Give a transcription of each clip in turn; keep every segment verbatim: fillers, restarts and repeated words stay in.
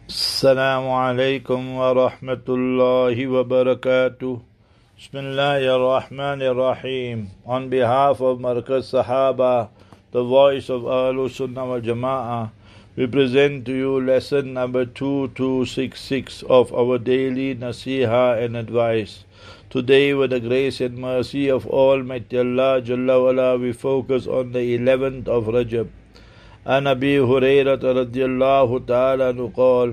Assalamu alaikum wa rahmatullahi wa barakatuh. Bismillahir Rahmanir Rahim. On behalf of Markaz Sahaba, the voice of Ahlus Sunnah wal Jama'ah, we present to you lesson number two two six six of our daily Nasiha and advice. Today, with the grace and mercy of Almighty Allah Jalla wala, we focus on the eleventh of Rajab. An Abi Hurairah radiyallahu ta'ala anhu qala,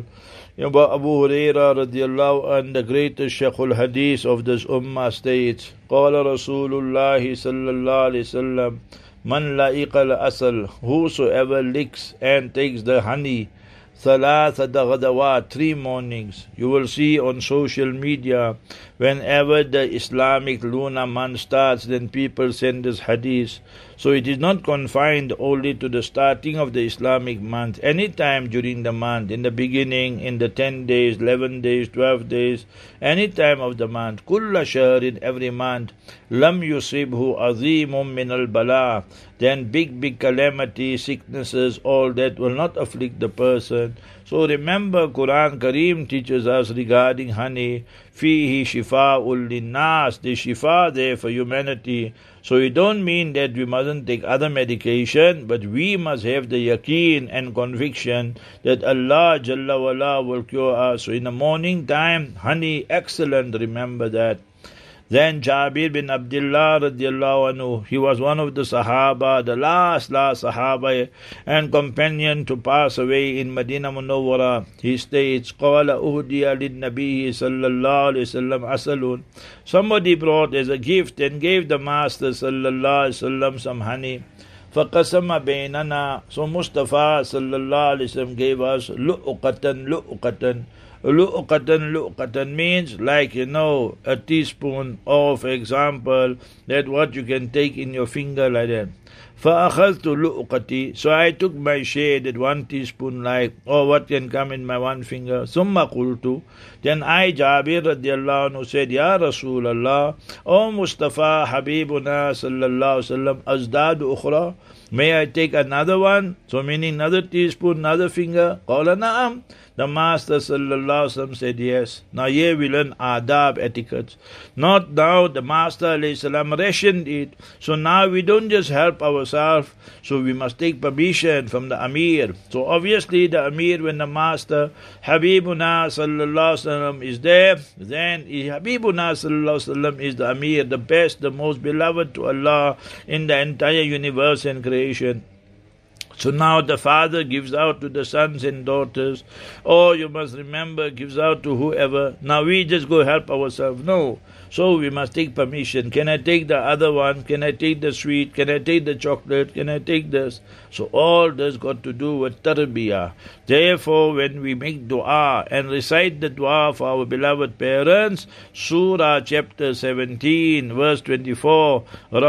Abu Hurairah radiyallahu anhu, the greatest Shaykhul Hadith of this ummah, states, Qala Rasulullah sallallahu alayhi wasallam, Man la'iqa al-asal, whosoever licks and takes the honey, Thalatha ghadawat, three mornings. You will see on social media, whenever the Islamic lunar month starts, then people send us hadith. So it is not confined only to the starting of the Islamic month. Any time during the month, in the beginning, in the ten days, eleven days, twelve days, any time of the month, kulla shahrin, every month, lam yusibhu azimun min al-bala, then big, big calamity, sicknesses, all that will not afflict the person. So remember, Quran Kareem teaches us regarding honey, fihi shifa'ul linnas, the shifa there for humanity. So it don't mean that we mustn't take other medication, but we must have the yaqeen and conviction that Allah Jalla wala will cure us. So in the morning time, honey, excellent, remember that. Then Jabir bin Abdullah radiallahu anhu, he was one of the Sahaba, the last, last Sahaba and companion to pass away in Medina Munawwara. He states, Qala uhdiya lin Nabi sallallahu alayhi wasallam asalun. Somebody brought as a gift and gave the Master sallallahu alayhi wasallam some honey. فَقَسَمَ بَيْنَنَا. So Mustafa sallallahu alayhi wasallam gave us lu'uqatan, lu'uqatan. Lu'uqatan, lu'uqatan means like, you know, a teaspoon, or for example, that what you can take in your finger like that. فَأَخَذْتُ لُؤْقَتِي. So I took my share, that one teaspoon like, or what can come in my one finger. ثُمَّ قُلْتُ. Then I, Jabir radiallahu anhu, said, Ya Rasulallah, O Mustafa Habibuna sallallahu sallam, azdadu ukhra. May I take another one? So meaning another teaspoon, another finger? Qala na'am. The Master sallallahu sallam said yes. Now here we learn adab, etiquettes. Not now the Master alayhi salam rationed it. So now we don't just help ourselves. So we must take permission from the Amir. So obviously the Amir, when the Master Habibuna sallallahu sallam is there, then Habibuna sallallahu sallam is the Amir, the best, the most beloved to Allah in the entire universe and creation. So now the father gives out to the sons and daughters, or you must remember, gives out to whoever. Now we just go help ourselves. No. So we must take permission. Can I take the other one? Can I take the sweet? Can I take the chocolate? Can I take this? So all this got to do with tarbiyah. Therefore, when we make dua and recite the dua for our beloved parents, Surah chapter seventeen, verse twenty-four,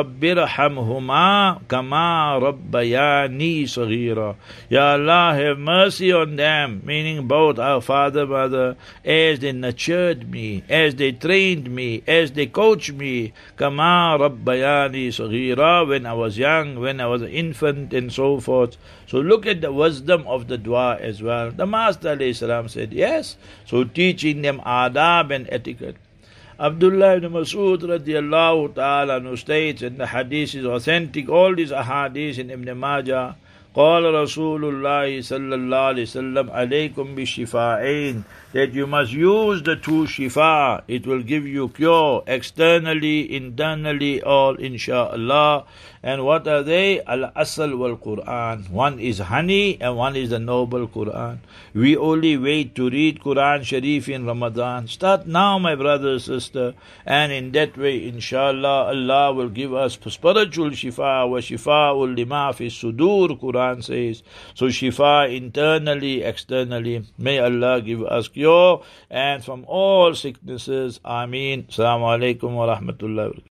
Rabbirhamhuma kama rabbayani saghira. Ya Allah, have mercy on them, meaning both our father, mother, as they nurtured me, as they trained me, as they coached me, kama rabbayani saghira, when I was young, when I was an infant, and so forth. So look at the wisdom of the dua as well. The Master alayhi salam said yes. So teaching them adab and etiquette. Abdullah ibn Mas'ud radiallahu ta'ala anhu states, and the hadith is authentic, all these ahadith in Ibn Majah, قال رسول الله صلى الله عليه وسلم عليكم بالشفاعين, that you must use the two shifa. It will give you cure externally, internally, all insha'Allah. And what are they? Al-Asal wal-Quran. One is honey and one is the noble Quran. We only wait to read Quran Sharif in Ramadan. Start now, my brother, sister. And in that way, insha'Allah, Allah will give us spiritual shifa. Wa shifa'ul lima fi sudur, Quran says. So shifa internally, externally. May Allah give us cure and from all sicknesses. Ameen. Assalamu alaikum wa rahmatullahi wa barakatuh.